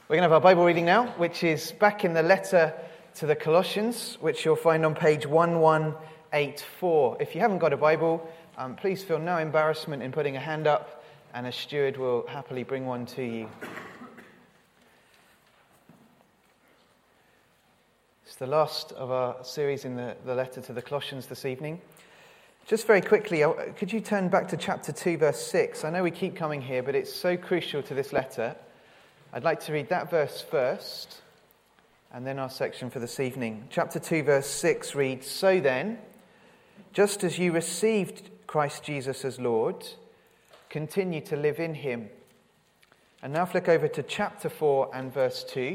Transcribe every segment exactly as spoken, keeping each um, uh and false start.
We're going to have our Bible reading now, which is back in the letter to the Colossians, which you'll find on page eleven eighty-four. If you haven't got a Bible, um, please feel no embarrassment in putting a hand up, and a steward will happily bring one to you. It's the last of our series in the, the letter to the Colossians this evening. Just very quickly, could you turn back to chapter two, verse six? I know we keep coming here, but it's so crucial to this letter. I'd like to read that verse first, and then our section for this evening. Chapter two, verse six reads, "So then, just as you received Christ Jesus as Lord, continue to live in him." And now flick over to chapter four and verse two.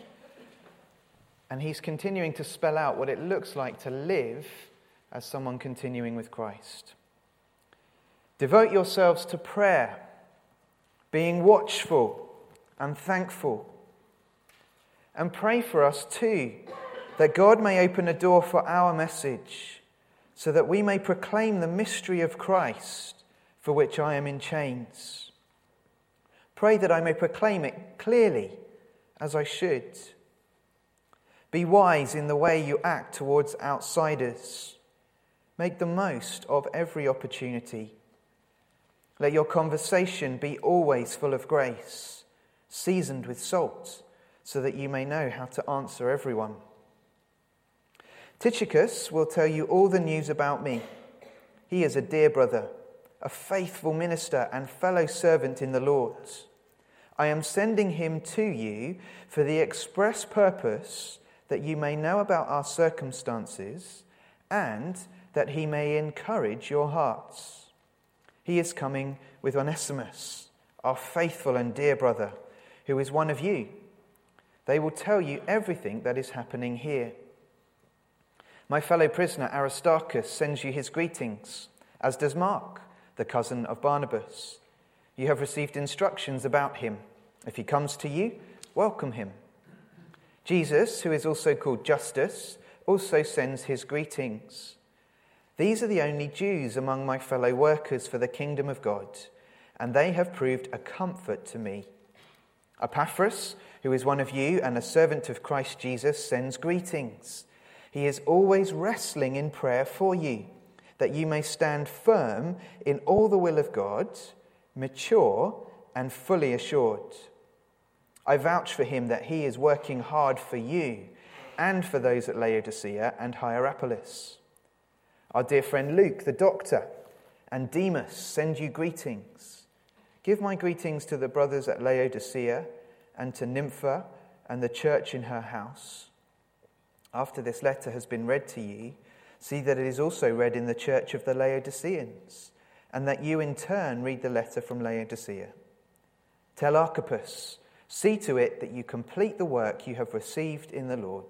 And he's continuing to spell out what it looks like to live as someone continuing with Christ. "Devote yourselves to prayer, being watchful and thankful. And pray for us too, that God may open a door for our message, so that we may proclaim the mystery of Christ, for which I am in chains. Pray that I may proclaim it clearly, as I should. Be wise in the way you act towards outsiders. Make the most of every opportunity. Let your conversation be always full of grace, seasoned with salt, so that you may know how to answer everyone. Tychicus will tell you all the news about me. He is a dear brother, a faithful minister and fellow servant in the Lord. I am sending him to you for the express purpose that you may know about our circumstances and that he may encourage your hearts. He is coming with Onesimus, our faithful and dear brother, who is one of you. They will tell you everything that is happening here. My fellow prisoner Aristarchus sends you his greetings, as does Mark, the cousin of Barnabas. You have received instructions about him. If he comes to you, welcome him. Jesus, who is also called Justus, also sends his greetings. These are the only Jews among my fellow workers for the kingdom of God, and they have proved a comfort to me. Epaphras, who is one of you and a servant of Christ Jesus, sends greetings. He is always wrestling in prayer for you, that you may stand firm in all the will of God, mature and fully assured. I vouch for him that he is working hard for you and for those at Laodicea and Hierapolis. Our dear friend Luke, the doctor, and Demas send you greetings. Give my greetings to the brothers at Laodicea and to Nympha and the church in her house. After this letter has been read to you, see that it is also read in the church of the Laodiceans, and that you in turn read the letter from Laodicea. Tell Archippus, see to it that you complete the work you have received in the Lord.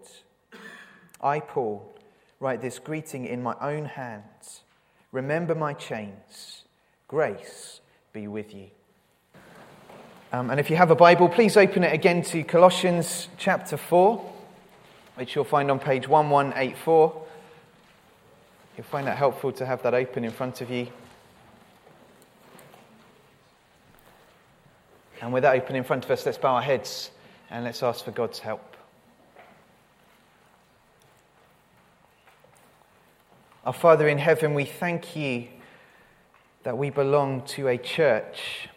I, Paul, write this greeting in my own hands. Remember my chains. Grace be with you." Um, and if you have a Bible, please open it again to Colossians chapter four, which you'll find on page eleven eighty-four. You'll find that helpful to have that open in front of you. And with that open in front of us, let's bow our heads and let's ask for God's help. Our Father in heaven, we thank you that we belong to a church,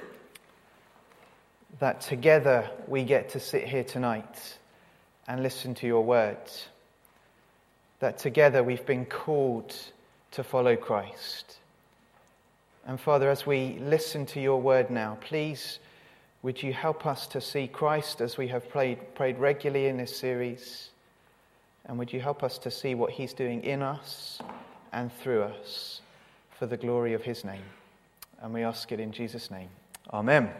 that together we get to sit here tonight and listen to your words, that together we've been called to follow Christ. And Father, as we listen to your word now, please would you help us to see Christ as we have prayed, prayed regularly in this series, and would you help us to see what he's doing in us and through us for the glory of his name. And we ask it in Jesus' name. Amen.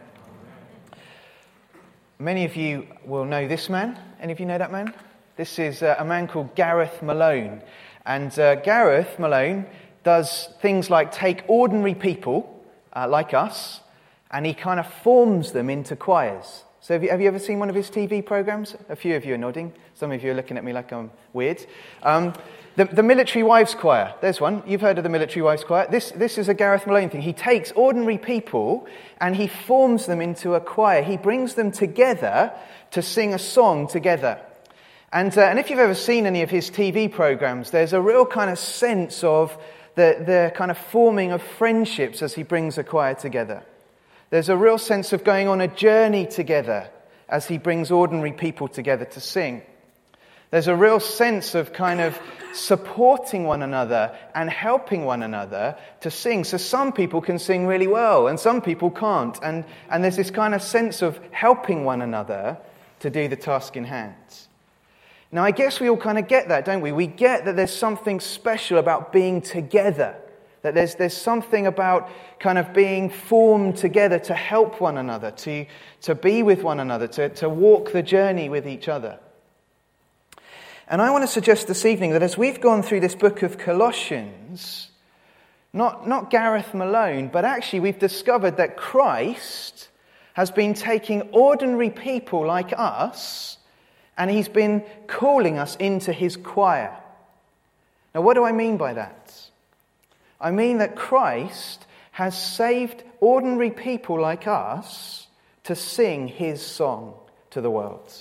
Many of you will know this man. Any of you know that man? This is uh, a man called Gareth Malone. And uh, Gareth Malone does things like take ordinary people uh, like us, and he kind of forms them into choirs. So have you, have you ever seen one of his T V programs? A few of you are nodding. Some of you are looking at me like I'm weird. Um, the, the Military Wives Choir. There's one. You've heard of the Military Wives Choir. This, this is a Gareth Malone thing. He takes ordinary people and he forms them into a choir. He brings them together to sing a song together. And, uh, and if you've ever seen any of his T V programs, there's a real kind of sense of the, the kind of forming of friendships as he brings a choir together. There's a real sense of going on a journey together as he brings ordinary people together to sing. There's a real sense of kind of supporting one another and helping one another to sing. So some people can sing really well and some people can't. And, and there's this kind of sense of helping one another to do the task in hand. Now, I guess we all kind of get that, don't we? We get that there's something special about being together. That there's there's something about kind of being formed together to help one another, to, to be with one another, to, to walk the journey with each other. And I want to suggest this evening that as we've gone through this book of Colossians, not, not Gareth Malone, but actually we've discovered that Christ has been taking ordinary people like us and he's been calling us into his choir. Now, what do I mean by that? I mean that Christ has saved ordinary people like us to sing his song to the world.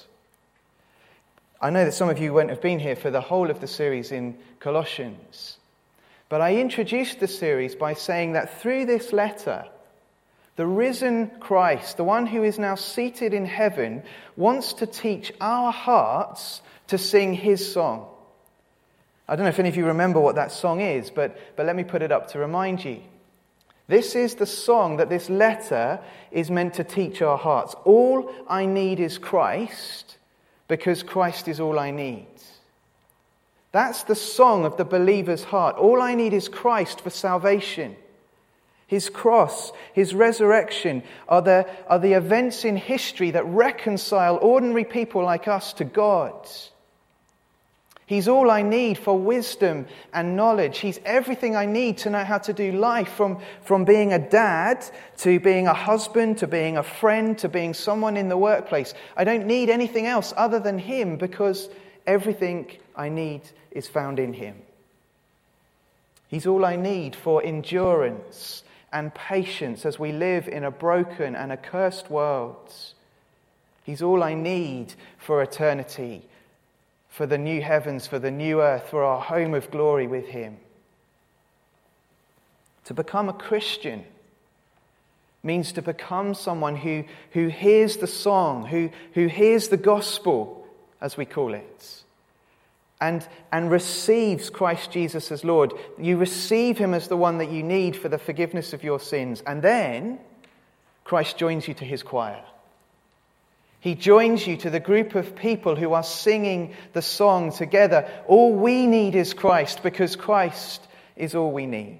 I know that some of you won't have been here for the whole of the series in Colossians, but I introduced the series by saying that through this letter, the risen Christ, the one who is now seated in heaven, wants to teach our hearts to sing his song. I don't know if any of you remember what that song is, but, but let me put it up to remind you. This is the song that this letter is meant to teach our hearts. All I need is Christ, because Christ is all I need. That's the song of the believer's heart. All I need is Christ for salvation. His cross, his resurrection are the, are the events in history that reconcile ordinary people like us to God. He's all I need for wisdom and knowledge. He's everything I need to know how to do life, from, from being a dad to being a husband to being a friend to being someone in the workplace. I don't need anything else other than him, because everything I need is found in him. He's all I need for endurance and patience as we live in a broken and accursed world. He's all I need for eternity, for the new heavens, for the new earth, for our home of glory with him. To become a Christian means to become someone who, who hears the song, who, who hears the gospel, as we call it, and, and receives Christ Jesus as Lord. You receive him as the one that you need for the forgiveness of your sins. And then Christ joins you to his choir. He joins you to the group of people who are singing the song together. All we need is Christ, because Christ is all we need.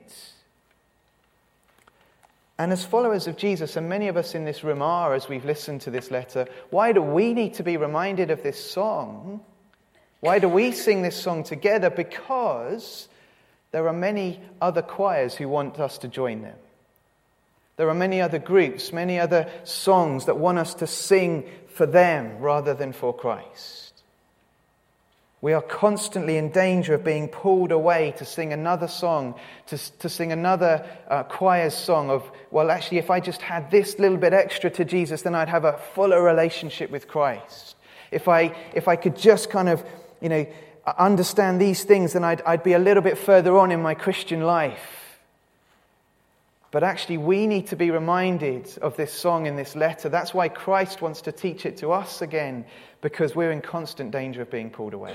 And as followers of Jesus, and many of us in this room are as we've listened to this letter, why do we need to be reminded of this song? Why do we sing this song together? Because there are many other choirs who want us to join them. There are many other groups, many other songs that want us to sing for them rather than for Christ. We are constantly in danger of being pulled away to sing another song, to, to sing another uh, choir's song of, well, actually, if I just had this little bit extra to Jesus, then I'd have a fuller relationship with Christ. If I if I could just kind of, you know, understand these things, then I'd, I'd be a little bit further on in my Christian life. But actually, we need to be reminded of this song in this letter. That's why Christ wants to teach it to us again, because we're in constant danger of being pulled away.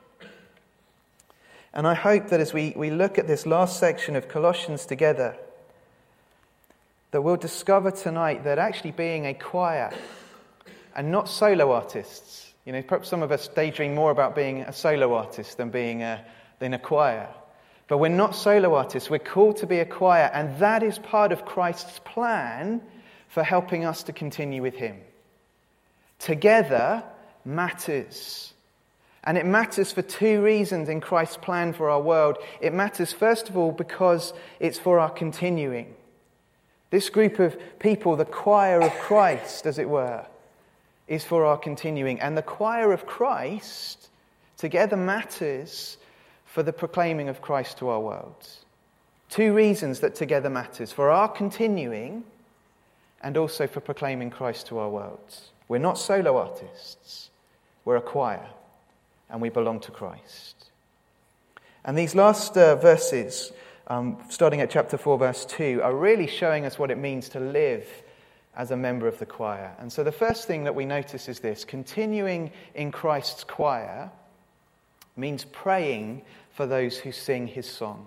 And I hope that as we, we look at this last section of Colossians together, that we'll discover tonight that actually being a choir and not solo artists, you know, perhaps some of us daydream more about being a solo artist than being a, than a choir. But we're not solo artists. We're called to be a choir, and that is part of Christ's plan for helping us to continue with him. Together matters. And it matters for two reasons in Christ's plan for our world. It matters, first of all, because it's for our continuing. This group of people, the choir of Christ, as it were, is for our continuing, and the choir of Christ together matters for the proclaiming of Christ to our world. Two reasons that together matters: for our continuing and also for proclaiming Christ to our world. We're not solo artists, we're a choir, and we belong to Christ. And these last uh, verses, um, starting at chapter four, verse two, are really showing us what it means to live as a member of the choir. And so the first thing that we notice is this: continuing in Christ's choir means praying for those who sing his song.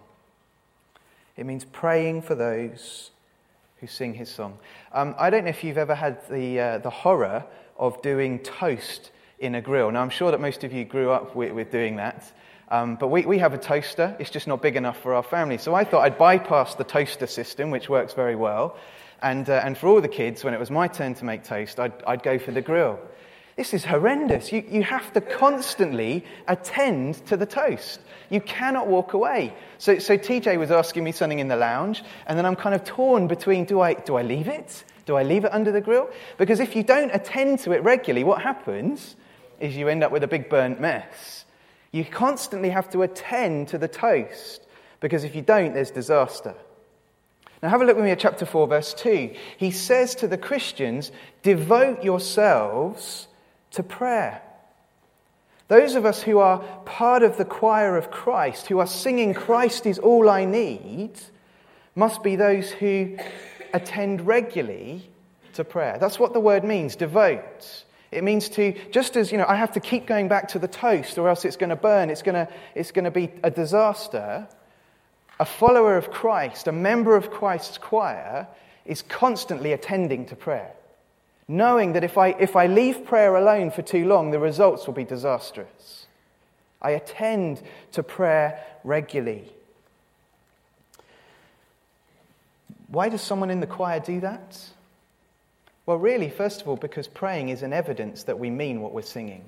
It means praying for those who sing his song. Um, I don't know if you've ever had the uh, the horror of doing toast in a grill. Now, I'm sure that most of you grew up with, with doing that. Um, but we, we have a toaster. It's just not big enough for our family. So I thought I'd bypass the toaster system, which works very well. And uh, and for all the kids, when it was my turn to make toast, I'd, I'd go for the grill. This is horrendous. You, you have to constantly attend to the toast. You cannot walk away. So so T J was asking me something in the lounge, and then I'm kind of torn between, do I do I leave it? Do I leave it under the grill? Because if you don't attend to it regularly, what happens is you end up with a big burnt mess. You constantly have to attend to the toast, because if you don't, there's disaster. Now have a look with me at chapter four, verse two. He says to the Christians, devote yourselves to prayer. Those of us who are part of the choir of Christ, who are singing "Christ is all I need," must be those who attend regularly to prayer. That's what the word means, devote. It means to, just as, you know, I have to keep going back to the toast or else it's going to burn, it's going to, it's going to be a disaster. A follower of Christ, a member of Christ's choir, is constantly attending to prayer, knowing that if I if I leave prayer alone for too long, the results will be disastrous. I attend to prayer regularly. Why does someone in the choir do that? Well, really, first of all, because praying is an evidence that we mean what we're singing.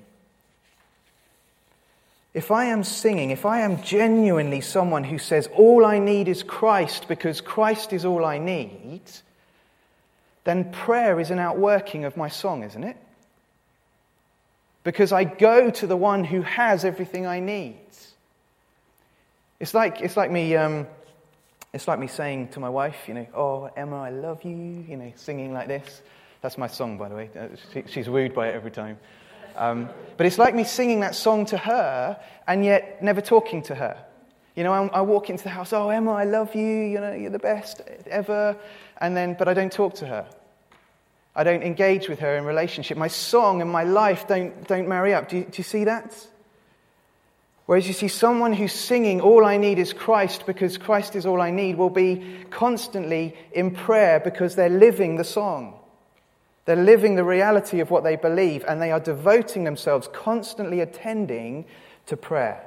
If I am singing, if I am genuinely someone who says, all I need is Christ because Christ is all I need, then prayer is an outworking of my song, isn't it? Because I go to the one who has everything I need. It's like it's like me um, it's like me saying to my wife, you know, oh, Emma, I love you, you know, singing like this. That's my song, by the way. She, she's wooed by it every time. Um, but it's like me singing that song to her and yet never talking to her. You know, I, I walk into the house, oh, Emma, I love you, you know, you're the best ever. And then, but I don't talk to her. I don't engage with her in relationship. My song and my life don't, don't marry up. Do you, do you see that? Whereas you see someone who's singing, all I need is Christ because Christ is all I need, will be constantly in prayer because they're living the song. They're living the reality of what they believe, and they are devoting themselves, constantly attending to prayer.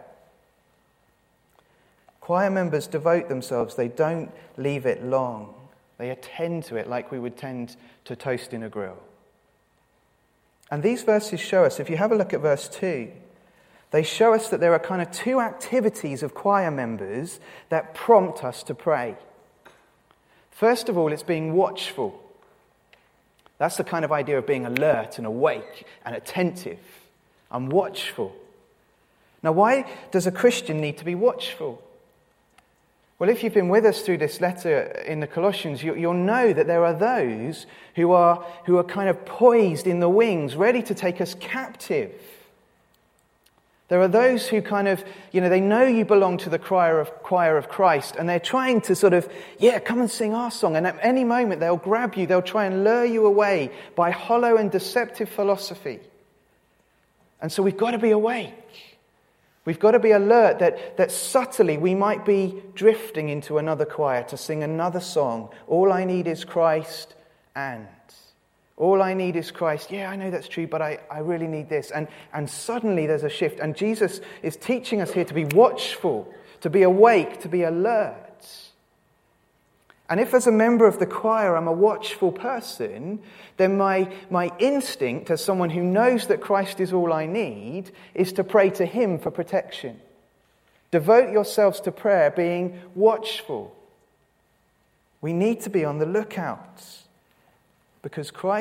Choir members devote themselves. They don't leave it long. They attend to it like we would tend to toast in a grill. And these verses show us, if you have a look at verse two, they show us that there are kind of two activities of choir members that prompt us to pray. First of all, it's being watchful. That's the kind of idea of being alert and awake and attentive. I'm watchful. Now, why does a Christian need to be watchful? Well, if you've been with us through this letter in the Colossians, you, you'll know that there are those who are, who are kind of poised in the wings, ready to take us captive. There are those who kind of, you know, they know you belong to the choir of, choir of Christ, and they're trying to sort of, yeah, come and sing our song. And at any moment they'll grab you, they'll try and lure you away by hollow and deceptive philosophy. And so we've got to be awake. We've got to be alert that, that subtly we might be drifting into another choir to sing another song. All I need is Christ and... All I need is Christ. Yeah, I know that's true, but I, I really need this. And, and suddenly there's a shift. And Jesus is teaching us here to be watchful, to be awake, to be alert. And if as a member of the choir I'm a watchful person, then my, my instinct as someone who knows that Christ is all I need is to pray to him for protection. Devote yourselves to prayer, being watchful. We need to be on the lookout. Because Christ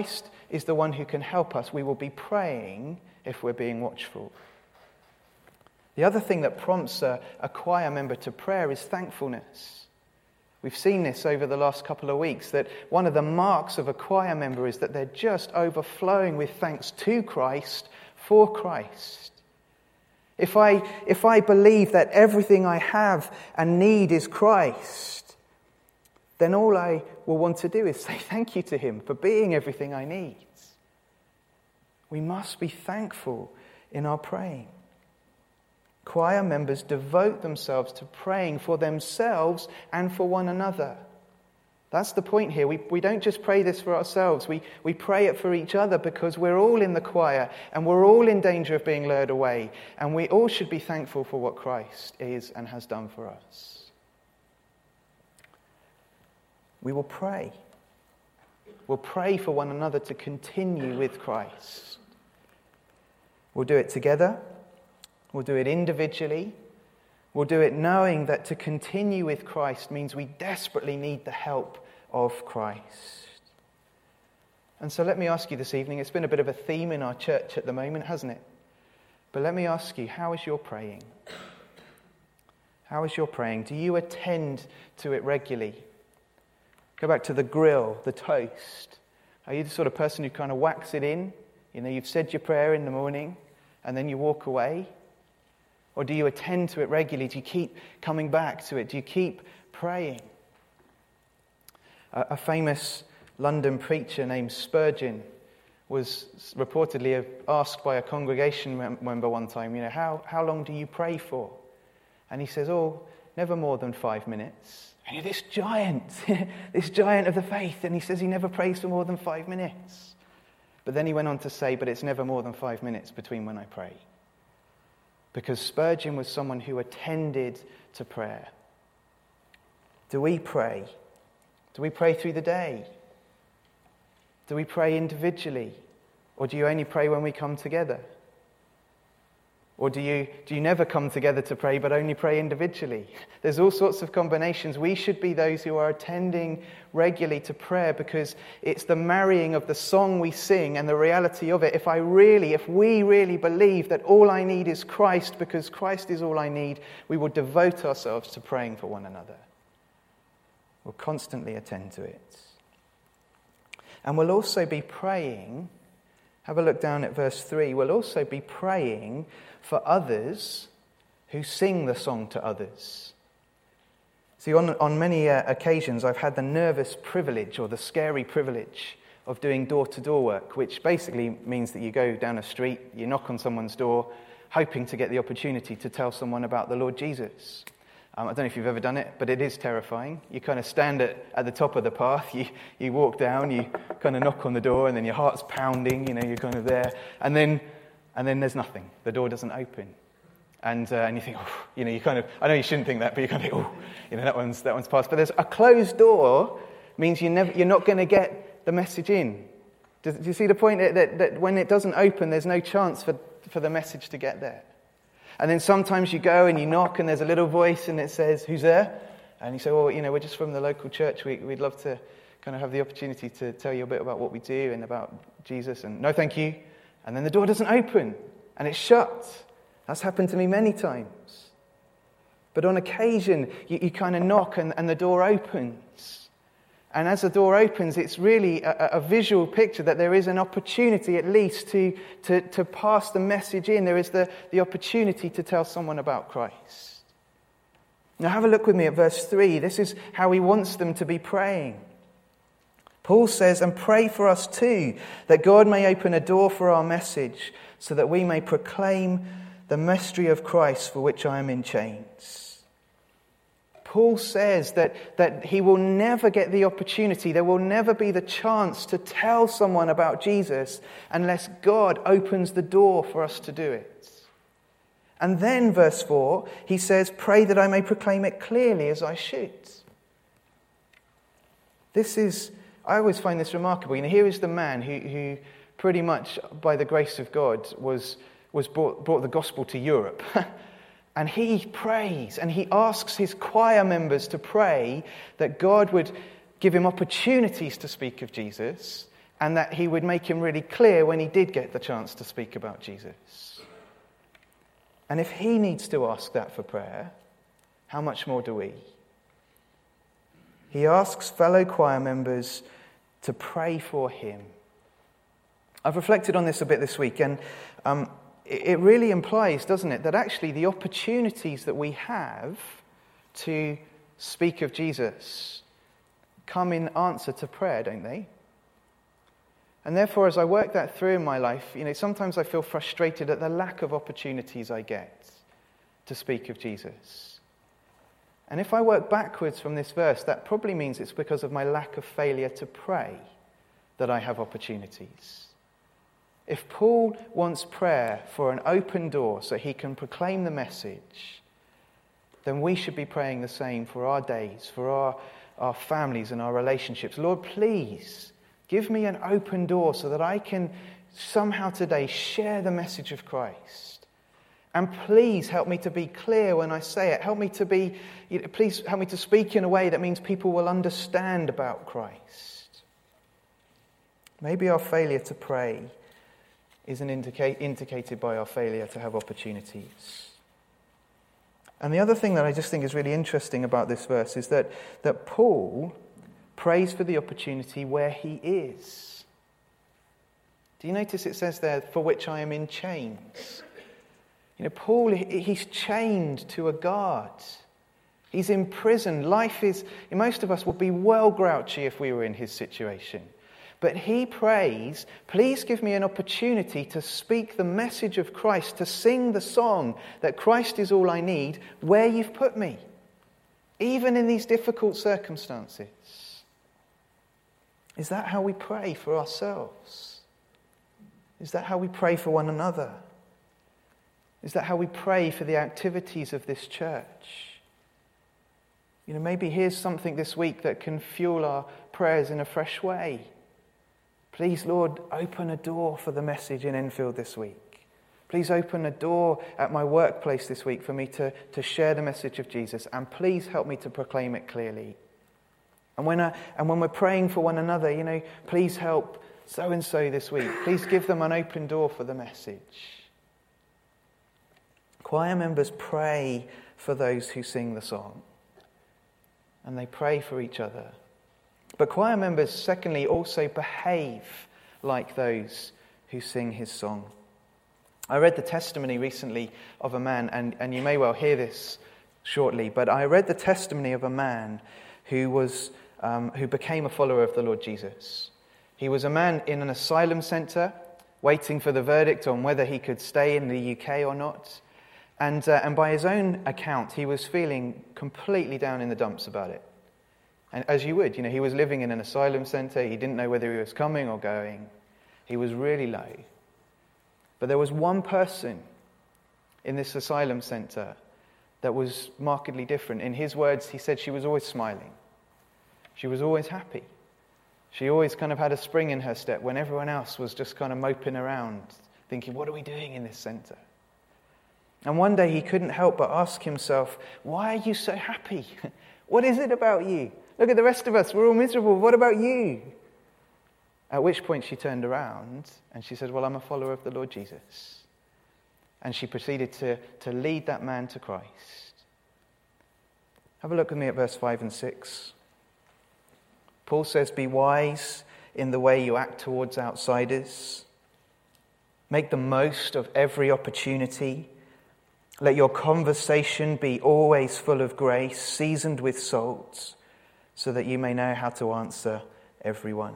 is the one who can help us. We will be praying if we're being watchful. The other thing that prompts a, a choir member to prayer is thankfulness. We've seen this over the last couple of weeks, that one of the marks of a choir member is that they're just overflowing with thanks to Christ, for Christ. If I, if I believe that everything I have and need is Christ, then all I will want to do is say thank you to him for being everything I need. We must be thankful in our praying. Choir members devote themselves to praying for themselves and for one another. That's the point here. We, we don't just pray this for ourselves. We, we pray it for each other because we're all in the choir and we're all in danger of being lured away. And we all should be thankful for what Christ is and has done for us. We will pray. We'll pray for one another to continue with Christ. We'll do it together. We'll do it individually. We'll do it knowing that to continue with Christ means we desperately need the help of Christ. And so let me ask you this evening, it's been a bit of a theme in our church at the moment, hasn't it? But let me ask you, how is your praying? How is your praying? Do you attend to it regularly? Go back to the grill, the toast. Are you the sort of person who kind of whacks it in? You know, you've said your prayer in the morning and then you walk away. Or do you attend to it regularly? Do you keep coming back to it? Do you keep praying? A, a famous London preacher named Spurgeon was reportedly asked by a congregation member one time, you know, how, how long do you pray for? And he says, oh, never more than five minutes. And you're this giant, this giant of the faith, and he says he never prays for more than five minutes. But then he went on to say, but it's never more than five minutes between when I pray. Because Spurgeon was someone who attended to prayer. Do we pray? Do we pray through the day? Do we pray individually? Or do you only pray when we come together? Or do you, do you never come together to pray but only pray individually? There's all sorts of combinations. We should be those who are attending regularly to prayer because it's the marrying of the song we sing and the reality of it. If I really, if we really believe that all I need is Christ because Christ is all I need, we will devote ourselves to praying for one another. We'll constantly attend to it. And we'll also be praying, have a look down at verse three, we'll also be praying for others who sing the song to others. See, on, on many uh, occasions I've had the nervous privilege or the scary privilege of doing door-to-door work, which basically means that you go down a street, you knock on someone's door, hoping to get the opportunity to tell someone about the Lord Jesus. Um, I don't know if you've ever done it, but it is terrifying. You kind of stand at, at the top of the path, you, you walk down, you kind of knock on the door, and then your heart's pounding, you know, you're kind of there, and then and then there's nothing. The door doesn't open. And uh, and you think, oh, you know, you kind of, I know you shouldn't think that, but you kind of think, oh, you know, that one's that one's passed. But there's a closed door means you never, you're not going to get the message in. Do, do you see the point? That, that, that when it doesn't open, there's no chance for, for the message to get there. And then sometimes you go and you knock and there's a little voice and it says, who's there? And you say, well, you know, we're just from the local church. We, we'd love to kind of have the opportunity to tell you a bit about what we do and about Jesus. And no, thank you. And then the door doesn't open and it's shut. That's happened to me many times. But on occasion, you, you kind of knock and, and the door opens. And as the door opens, it's really a, a visual picture that there is an opportunity at least to, to, to pass the message in. There is the, the opportunity to tell someone about Christ. Now have a look with me at verse three. This is how he wants them to be praying. Paul says, and pray for us too, that God may open a door for our message, so that we may proclaim the mystery of Christ for which I am in chains. Paul says that, that he will never get the opportunity, there will never be the chance to tell someone about Jesus unless God opens the door for us to do it. And then, verse four, he says, pray that I may proclaim it clearly as I should. This is, I always find this remarkable. You know, here is the man who, who pretty much, by the grace of God, was, was brought, brought the gospel to Europe. And he prays and he asks his choir members to pray that God would give him opportunities to speak of Jesus and that he would make him really clear when he did get the chance to speak about Jesus. And if he needs to ask that for prayer, how much more do we? He asks fellow choir members to pray for him. I've reflected on this a bit this week, and um, it really implies, doesn't it, that actually the opportunities that we have to speak of Jesus come in answer to prayer, don't they? And therefore, as I work that through in my life, you know, sometimes I feel frustrated at the lack of opportunities I get to speak of Jesus. And if I work backwards from this verse, that probably means it's because of my lack of failure to pray that I have opportunities. If Paul wants prayer for an open door so he can proclaim the message, then we should be praying the same for our days, for our, our families and our relationships. Lord, please give me an open door so that I can somehow today share the message of Christ. And please help me to be clear when I say it. Help me to be, please help me to speak in a way that means people will understand about Christ. Maybe our failure to pray is an indica- indicated by our failure to have opportunities. And the other thing that I just think is really interesting about this verse is that, that Paul prays for the opportunity where he is. Do you notice it says there, for which I am in chains? You know, Paul, he's chained to a guard. He's in prison. Life is, most of us would be well grouchy if we were in his situation. But he prays, please give me an opportunity to speak the message of Christ, to sing the song that Christ is all I need, where you've put me, even in these difficult circumstances. Is that how we pray for ourselves? Is that how we pray for one another? Is that how we pray for the activities of this church? You know, maybe here's something this week that can fuel our prayers in a fresh way. Please, Lord, open a door for the message in Enfield this week. Please open a door at my workplace this week for me to, to share the message of Jesus. And please help me to proclaim it clearly. And when, I, and when we're praying for one another, you know, please help so-and-so this week. Please give them an open door for the message. Choir members pray for those who sing the song. And they pray for each other. But choir members, secondly, also behave like those who sing his song. I read the testimony recently of a man, and, and you may well hear this shortly, but I read the testimony of a man who was um, who became a follower of the Lord Jesus. He was a man in an asylum centre, waiting for the verdict on whether he could stay in the U K or not. And, uh, and by his own account, he was feeling completely down in the dumps about it. And as you would, you know, he was living in an asylum centre. He didn't know whether he was coming or going. He was really low. But there was one person in this asylum centre that was markedly different. In his words, he said she was always smiling. She was always happy. She always kind of had a spring in her step when everyone else was just kind of moping around, thinking, what are we doing in this centre? And one day he couldn't help but ask himself, why are you so happy? What is it about you? Look at the rest of us, we're all miserable. What about you? At which point she turned around and she said, well, I'm a follower of the Lord Jesus. And she proceeded to, to lead that man to Christ. Have a look with me at verse five and six. Paul says, be wise in the way you act towards outsiders. Make the most of every opportunity. Let your conversation be always full of grace, seasoned with salt, so that you may know how to answer everyone.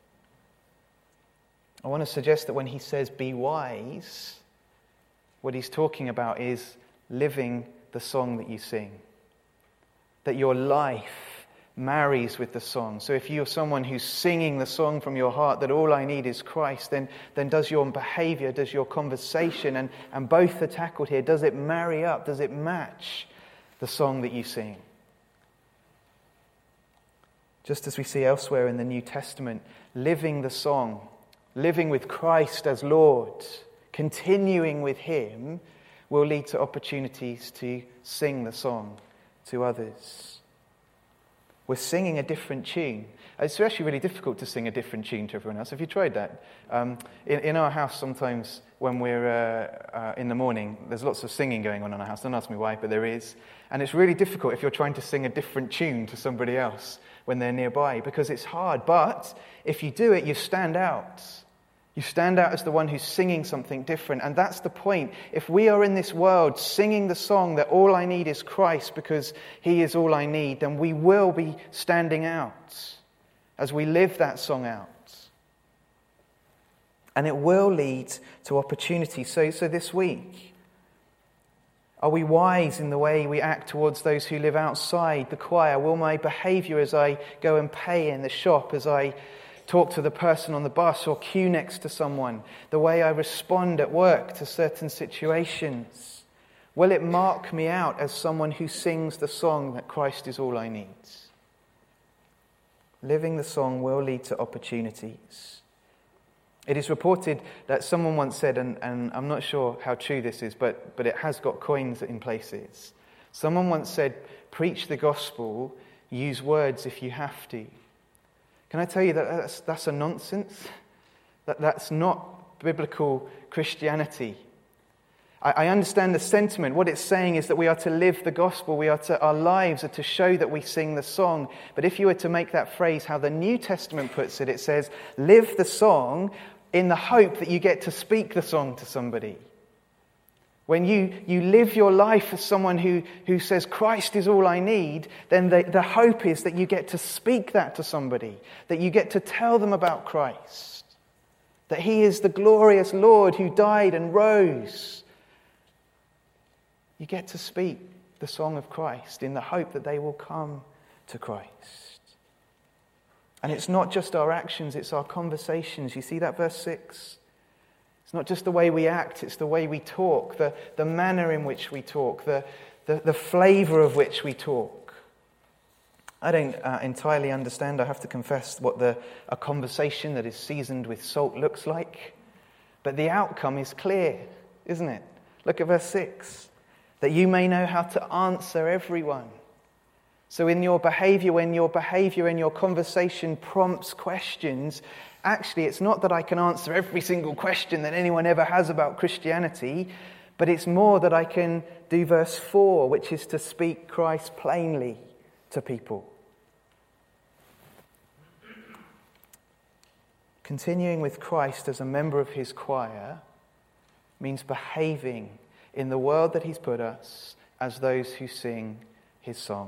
I want to suggest that when he says be wise, what he's talking about is living the song that you sing. That your life marries with the song. So if you're someone who's singing the song from your heart that all I need is Christ, then, then does your behavior, does your conversation, and, and both are tackled here, does it marry up, does it match the song that you sing? Just as we see elsewhere in the New Testament, living the song, living with Christ as Lord, continuing with him, will lead to opportunities to sing the song to others. we're singing a different tune. It's actually really difficult to sing a different tune to everyone else. Have you tried that? Um, in, in our house, sometimes when we're uh, uh, in the morning, there's lots of singing going on in our house. Don't ask me why, but there is. And it's really difficult if you're trying to sing a different tune to somebody else when they're nearby, because it's hard. But if you do it, you stand out. You stand out as the one who's singing something different. And that's the point. If we are in this world singing the song that all I need is Christ because he is all I need, then we will be standing out as we live that song out. And it will lead to opportunity. So, so this week, are we wise in the way we act towards those who live outside the choir? Will my behaviour as I go and pay in the shop, as I talk to the person on the bus or queue next to someone, the way I respond at work to certain situations, will it mark me out as someone who sings the song that Christ is all I need? Living the song will lead to opportunities. It is reported that someone once said, and, and I'm not sure how true this is, but, but it has got coins in places. Someone once said, preach the gospel, use words if you have to. Can I tell you that that's, that's a nonsense? That that's not biblical Christianity. I, I understand the sentiment. What it's saying is that we are to live the gospel. We are to, our lives are to show that we sing the song. But if you were to make that phrase how the New Testament puts it, it says, live the song in the hope that you get to speak the song to somebody. When you, you live your life as someone who, who says, Christ is all I need, then the, the hope is that you get to speak that to somebody, that you get to tell them about Christ, that he is the glorious Lord who died and rose. You get to speak the song of Christ in the hope that they will come to Christ. And it's not just our actions, it's our conversations. You see that verse six? It's not just the way we act, it's the way we talk, the, the manner in which we talk, the, the, the flavour of which we talk. I don't uh, entirely understand, I have to confess, what the, a conversation that is seasoned with salt looks like. But the outcome is clear, isn't it? Look at verse six. That you may know how to answer everyone. So in your behaviour, when your behaviour and your conversation prompts questions, actually, it's not that I can answer every single question that anyone ever has about Christianity, but it's more that I can do verse four, which is to speak Christ plainly to people. Continuing with Christ as a member of his choir means behaving in the world that he's put us as those who sing his song.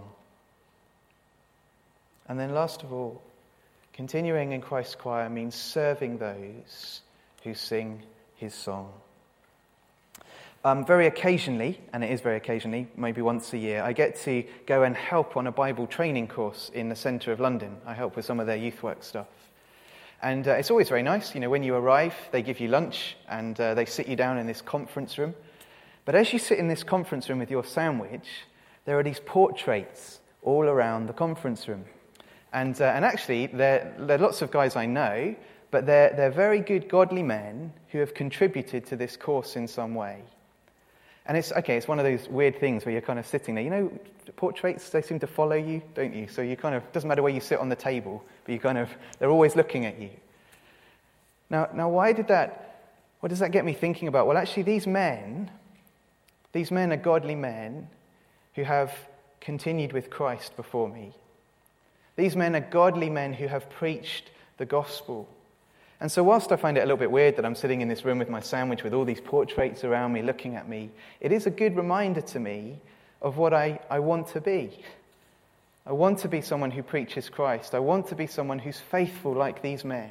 And then last of all, continuing in Christ's choir means serving those who sing his song. Um, very occasionally, and it is very occasionally, maybe once a year, I get to go and help on a Bible training course in the centre of London. I help with some of their youth work stuff. And uh, it's always very nice. You know, when you arrive, they give you lunch and uh, they sit you down in this conference room. But as you sit in this conference room with your sandwich, there are these portraits all around the conference room. And uh, and actually, there, there are lots of guys I know, but they're, they're very good, godly men who have contributed to this course in some way. And it's, okay, it's one of those weird things where you're kind of sitting there. You know, portraits, they seem to follow you, don't you? So you kind of, doesn't matter where you sit on the table, but you kind of, they're always looking at you. Now, now why did that, what does that get me thinking about? Well, actually, these men, these men are godly men who have continued with Christ before me. These men are godly men who have preached the gospel. And so whilst I find it a little bit weird that I'm sitting in this room with my sandwich with all these portraits around me looking at me, it is a good reminder to me of what I, I want to be. I want to be someone who preaches Christ. I want to be someone who's faithful like these men.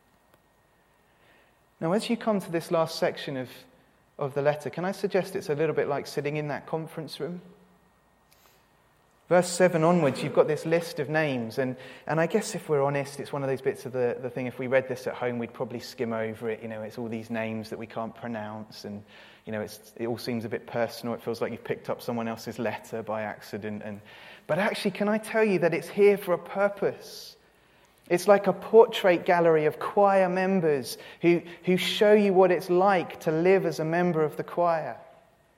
Now, as you come to this last section of, of the letter, can I suggest it's a little bit like sitting in that conference room? Verse seven onwards, you've got this list of names, and, and I guess if we're honest, it's one of those bits of the, the thing, if we read this at home, we'd probably skim over it. You know, it's all these names that we can't pronounce, and, you know, it's, it all seems a bit personal. It feels like you've picked up someone else's letter by accident. And But actually, can I tell you that it's here for a purpose? It's like a portrait gallery of choir members who, who show you what it's like to live as a member of the choir.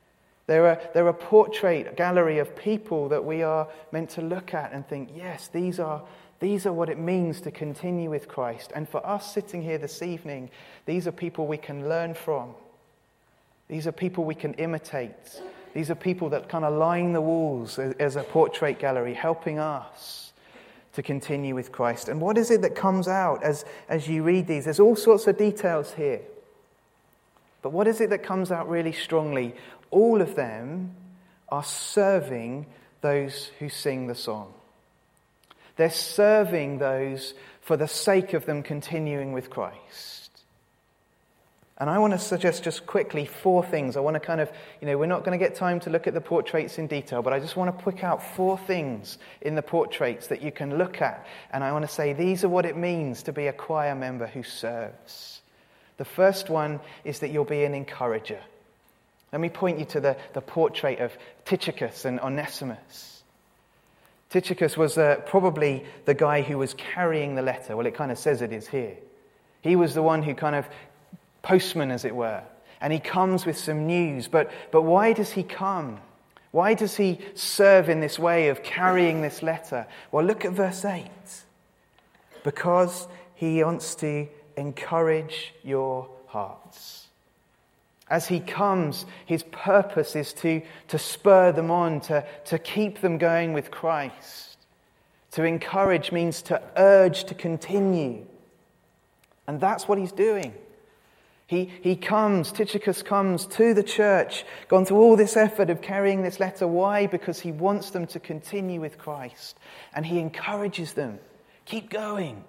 They're a, they're a portrait gallery of people that we are meant to look at and think, yes, these are, these are what it means to continue with Christ. And for us sitting here this evening, these are people we can learn from. These are people we can imitate. These are people that kind of line the walls as, as a portrait gallery, helping us to continue with Christ. And what is it that comes out as, as you read these? There's all sorts of details here. But what is it that comes out really strongly? All of them are serving those who sing the song. They're serving those for the sake of them continuing with Christ. And I want to suggest just quickly four things. I want to kind of, you know, we're not going to get time to look at the portraits in detail, but I just want to pick out four things in the portraits that you can look at. And I want to say these are what it means to be a choir member who serves. The first one is that you'll be an encourager. Let me point you to the, the portrait of Tychicus and Onesimus. Tychicus was uh, probably the guy who was carrying the letter. Well, it kind of says it is here. He was the one who kind of, postman as it were. And he comes with some news. But, but why does he come? Why does he serve in this way of carrying this letter? Well, look at verse eight. Because he wants to encourage your hearts. As he comes, his purpose is to, to spur them on, to, to keep them going with Christ. To encourage means to urge to continue. And that's what he's doing. He, he comes, Tychicus comes to the church, gone through all this effort of carrying this letter. Why? Because he wants them to continue with Christ. And he encourages them. Keep going.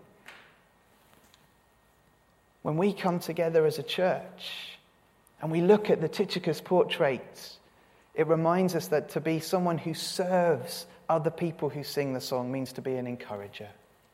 When we come together as a church, and we look at the Tychicus portraits, it reminds us that to be someone who serves other people who sing the song means to be an encourager.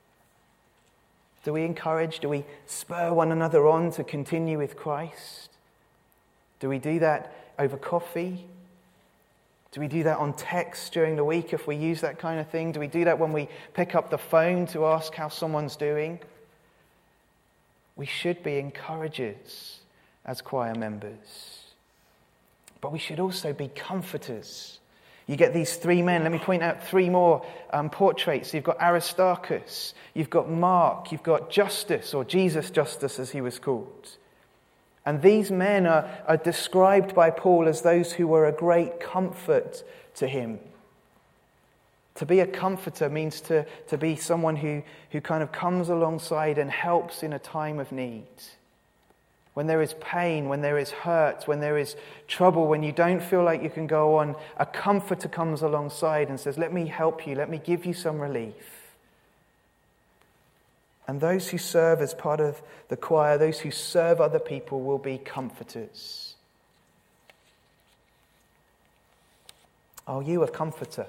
Do we encourage? Do we spur one another on to continue with Christ? Do we do that over coffee? Do we do that on text during the week if we use that kind of thing? Do we do that when we pick up the phone to ask how someone's doing? We should be encouragers as choir members. But we should also be comforters. You get these three men. Let me point out three more um, portraits. You've got Aristarchus, you've got Mark, you've got Justus, or Jesus Justus as he was called. And these men are, are described by Paul as those who were a great comfort to him. To be a comforter means to, to be someone who, who kind of comes alongside and helps in a time of need. When there is pain, when there is hurt, when there is trouble, when you don't feel like you can go on, a comforter comes alongside and says, let me help you, let me give you some relief. And those who serve as part of the choir, those who serve other people will be comforters. Are you a comforter?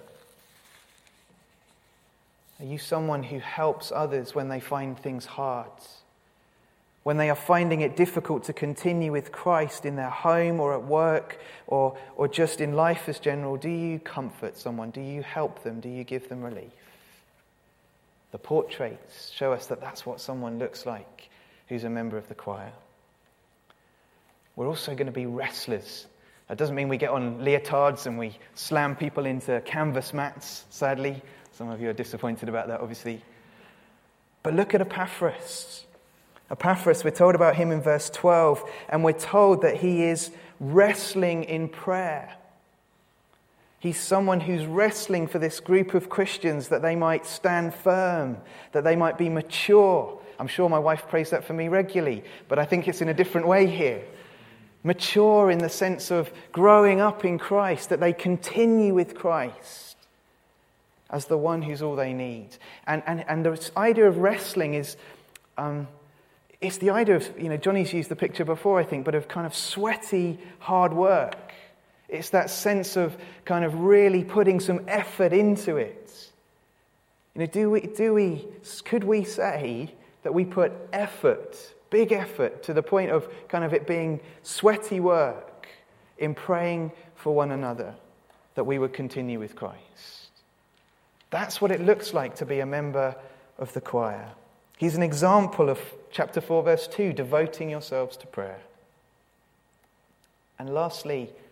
Are you someone who helps others when they find things hard? When they are finding it difficult to continue with Christ in their home or at work or, or just in life as general, do you comfort someone? Do you help them? Do you give them relief? The portraits show us that that's what someone looks like who's a member of the choir. We're also going to be wrestlers. That doesn't mean we get on leotards and we slam people into canvas mats, sadly. Some of you are disappointed about that, obviously. But look at Epaphras. Epaphras, we're told about him in verse twelve, and we're told that he is wrestling in prayer. He's someone who's wrestling for this group of Christians that they might stand firm, that they might be mature. I'm sure my wife prays that for me regularly, but I think it's in a different way here. Mature in the sense of growing up in Christ, that they continue with Christ as the one who's all they need. And and, and the idea of wrestling is... Um, It's the idea of, you know, Johnny's used the picture before, I think, but of kind of sweaty, hard work. It's that sense of kind of really putting some effort into it. You know, do we, do we, could we say that we put effort, big effort, to the point of kind of it being sweaty work in praying for one another, that we would continue with Christ? That's what it looks like to be a member of the choir. He's an example of chapter four, verse two, devoting yourselves to prayer. And lastly,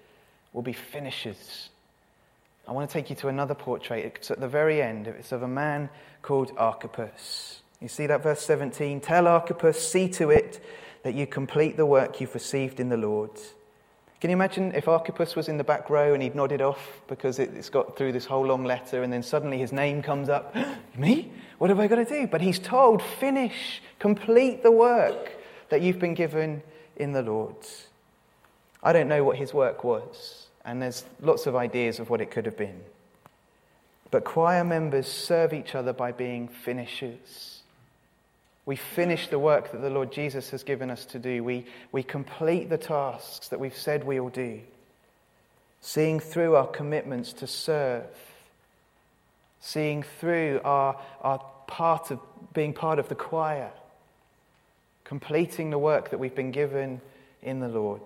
will be finishers. I want to take you to another portrait. It's at the very end. It's of a man called Archippus. You see that verse seventeen? Tell Archippus, see to it that you complete the work you've received in the Lord. Can you imagine if Archippus was in the back row and he'd nodded off because it's got through this whole long letter, and then suddenly his name comes up? Me? What have I got to do? But he's told, finish, complete the work that you've been given in the Lord. I don't know what his work was, and there's lots of ideas of what it could have been. But choir members serve each other by being finishers. We finish the work that the Lord Jesus has given us to do. We, we complete the tasks that we've said we will do. Seeing through our commitments to serve. Seeing through our, our part of being part of the choir. Completing the work that we've been given in the Lord.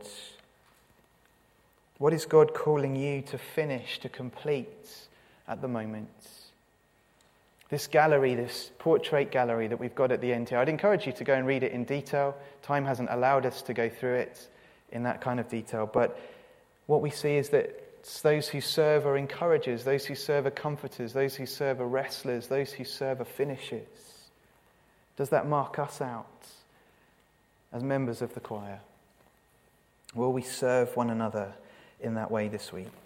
What is God calling you to finish, to complete at the moment? This gallery, this portrait gallery that we've got at the end here, I'd encourage you to go and read it in detail. Time hasn't allowed us to go through it in that kind of detail. But what we see is that those who serve are encouragers, those who serve are comforters, those who serve are wrestlers, those who serve are finishers. Does that mark us out as members of the choir? Will we serve one another in that way this week?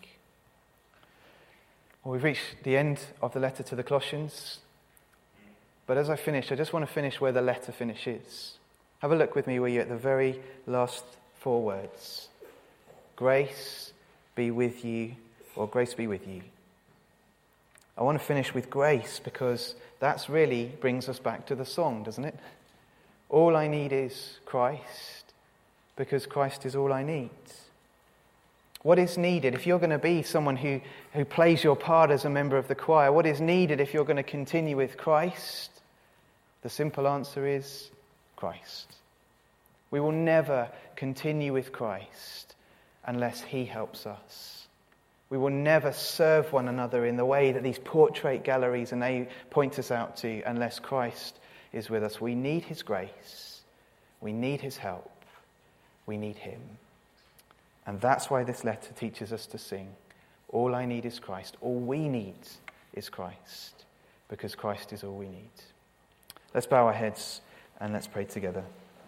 Well, we've reached the end of the letter to the Colossians. But as I finish, I just want to finish where the letter finishes. Have a look with me, will you, at the very last four words. Grace be with you, or grace be with you. I want to finish with grace because that's really brings us back to the song, doesn't it? All I need is Christ, because Christ is all I need. What is needed if you're going to be someone who, who plays your part as a member of the choir? What is needed if you're going to continue with Christ? The simple answer is Christ. We will never continue with Christ unless he helps us. We will never serve one another in the way that these portrait galleries and they point us out to unless Christ is with us. We need his grace. We need his help. We need him. And that's why this letter teaches us to sing, all I need is Christ. All we need is Christ, because Christ is all we need. Let's bow our heads and let's pray together.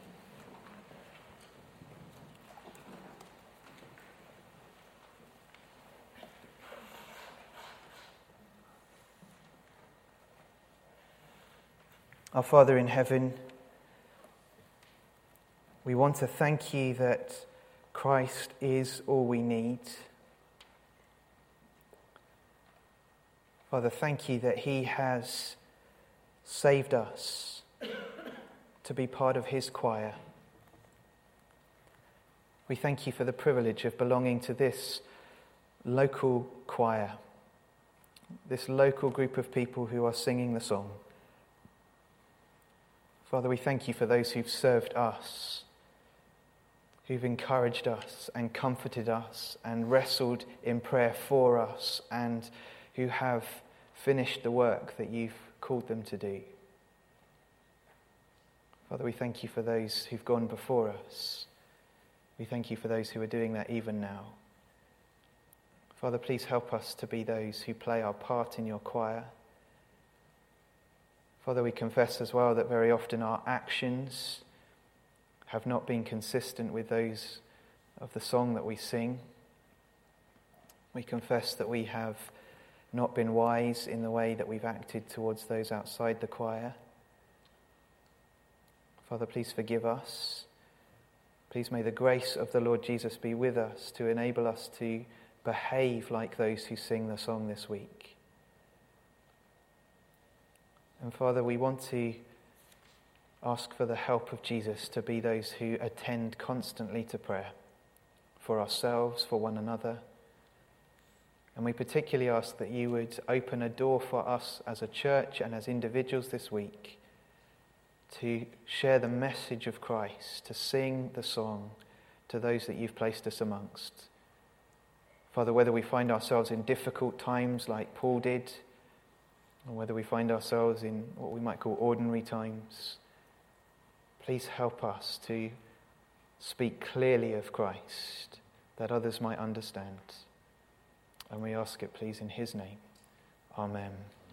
Our Father in heaven, we want to thank you that Christ is all we need. Father, thank you that he has saved us to be part of his choir. We thank you for the privilege of belonging to this local choir, this local group of people who are singing the song. Father, we thank you for those who've served us, who've encouraged us and comforted us and wrestled in prayer for us, and who have finished the work that you've called them to do. Father, we thank you for those who've gone before us. We thank you for those who are doing that even now. Father, please help us to be those who play our part in your choir. Father, we confess as well that very often our actions have not been consistent with those of the song that we sing. We confess that we have not been wise in the way that we've acted towards those outside the choir. Father, please forgive us. Please may the grace of the Lord Jesus be with us to enable us to behave like those who sing the song this week. And Father, we want to ask for the help of Jesus to be those who attend constantly to prayer for ourselves, for one another. And we particularly ask that you would open a door for us as a church and as individuals this week to share the message of Christ, to sing the song to those that you've placed us amongst. Father, whether we find ourselves in difficult times like Paul did, or whether we find ourselves in what we might call ordinary times, please help us to speak clearly of Christ, that others might understand. And we ask it, please, in his name. Amen.